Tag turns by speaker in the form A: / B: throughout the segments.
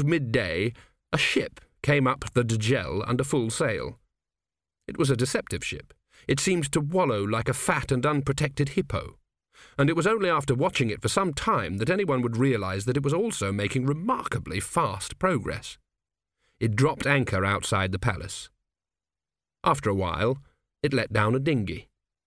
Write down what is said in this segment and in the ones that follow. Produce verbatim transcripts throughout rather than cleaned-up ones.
A: midday, a ship came up the Djel under full sail. It was a deceptive ship. It seemed to wallow like a fat and unprotected hippo, and it was only after watching it for some time that anyone would realize that it was also making remarkably fast progress. It dropped anchor outside the palace. After a while, it let down a dinghy.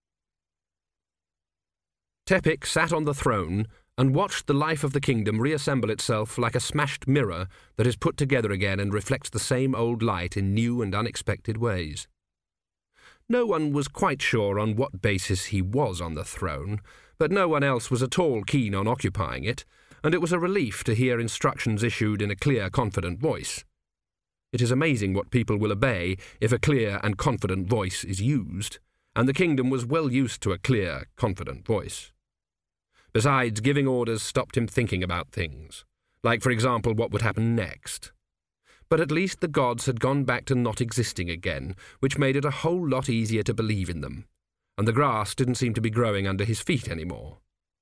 A: Tepik sat on the throne and watched the life of the kingdom reassemble itself like a smashed mirror that is put together again and reflects the same old light in new and unexpected ways. No one was quite sure on what basis he was on the throne, but no one else was at all keen on occupying it, and it was a relief to hear instructions issued in a clear, confident voice. It is amazing what people will obey if a clear and confident voice is used, and the kingdom was well used to a clear, confident voice. Besides, giving orders stopped him thinking about things, like, for example, what would happen next. But at least the gods had gone back to not existing again, which made it a whole lot easier to believe in them, and the grass didn't seem to be growing under his feet anymore.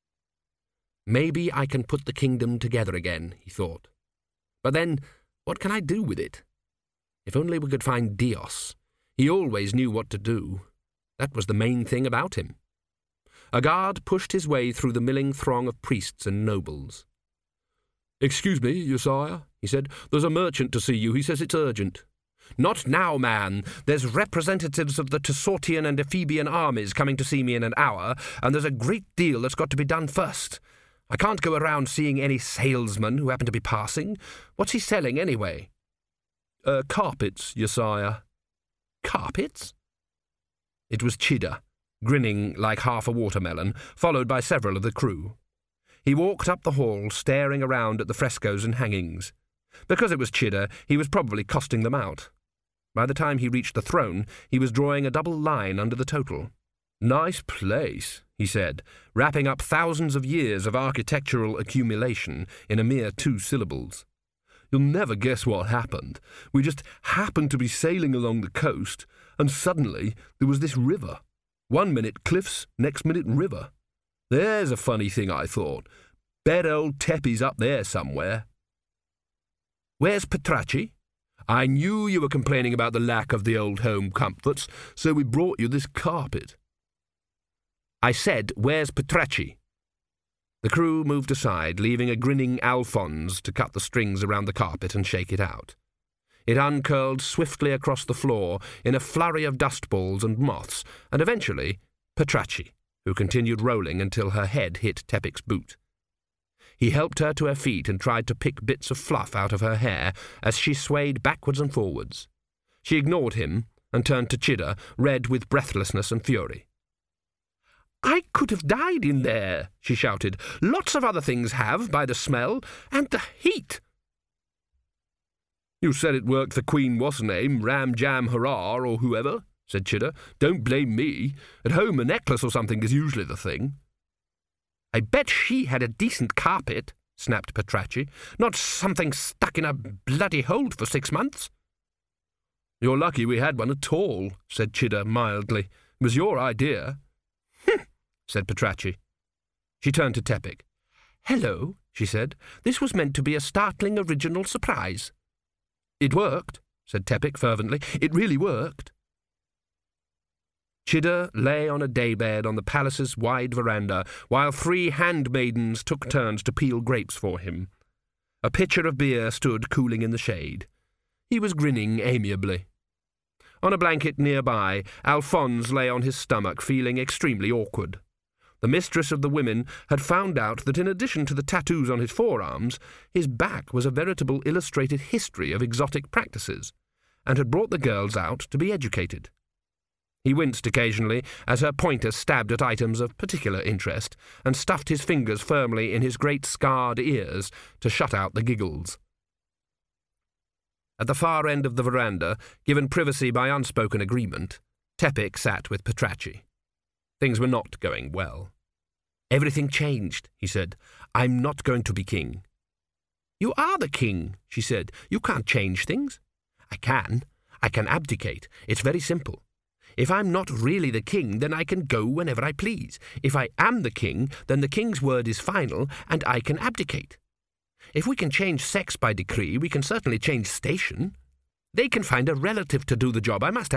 A: Maybe I can put the kingdom together again, he thought. But then, what can I do with it? If only we could find Dios. He always knew what to do. That was the main thing about him. A guard pushed his way through the milling throng of priests and nobles. "Excuse me, your sire," he said. "There's a merchant to see you. He says it's urgent." "Not now, man. There's representatives of the Tessortian and Ephebian armies coming to see me in an hour, and there's a great deal that's got to be done first. I can't go around seeing any salesmen who happen to be passing. What's he selling, anyway?" Uh, carpets, your sire." "Carpets?" It was Chida, grinning like half a watermelon, followed by several of the crew. He walked up the hall, staring around at the frescoes and hangings. Because it was Chida, he was probably costing them out. By the time he reached the throne, he was drawing a double line under the total. "Nice place," he said, wrapping up thousands of years of architectural accumulation in a mere two syllables. "You'll never guess what happened. We just happened to be sailing along the coast, and suddenly there was this river. One minute cliffs, next minute river. There's a funny thing, I thought. Bet old Teppy's up there somewhere." "Where's Petracci?" "I knew you were complaining about the lack of the old home comforts, so we brought you this carpet." "I said, where's Petracci?" The crew moved aside, leaving a grinning Alphonse to cut the strings around the carpet and shake it out. It uncurled swiftly across the floor in a flurry of dust balls and moths, and eventually Petracci, who continued rolling until her head hit Tepik's boot. He helped her to her feet and tried to pick bits of fluff out of her hair as she swayed backwards and forwards. She ignored him and turned to Chida, red with breathlessness and fury. "I could have died in there," she shouted. "Lots of other things have, by the smell, and the heat." "You said it worked for Queen What's-Her-Name, Ram Jam Hurrah, or whoever," said Chida. "Don't blame me. At home a necklace or something is usually the thing." "I bet she had a decent carpet," snapped Petracci. "Not something stuck in a bloody hold for six months." "You're lucky we had one at all," said Chida mildly. "It was your idea." "Hm," said Petracci. She turned to Tepik. "Hello," she said. "This was meant to be a startling original surprise." "It worked," said Tepik fervently. "It really worked." Chida lay on a daybed on the palace's wide veranda, while three handmaidens took turns to peel grapes for him. A pitcher of beer stood cooling in the shade. He was grinning amiably. On a blanket nearby, Alphonse lay on his stomach, feeling extremely awkward. The mistress of the women had found out that in addition to the tattoos on his forearms, his back was a veritable illustrated history of exotic practices, and had brought the girls out to be educated. He winced occasionally as her pointer stabbed at items of particular interest, and stuffed his fingers firmly in his great scarred ears to shut out the giggles. At the far end of the veranda, given privacy by unspoken agreement, Tepik sat with Petracci. Things were not going well. "Everything changed," he said. "I'm not going to be king." "You are the king," she said. "You can't change things." "I can. I can abdicate. It's very simple. If I'm not really the king, then I can go whenever I please. If I am the king, then the king's word is final, and I can abdicate. If we can change sex by decree, we can certainly change station. They can find a relative to do the job. I must have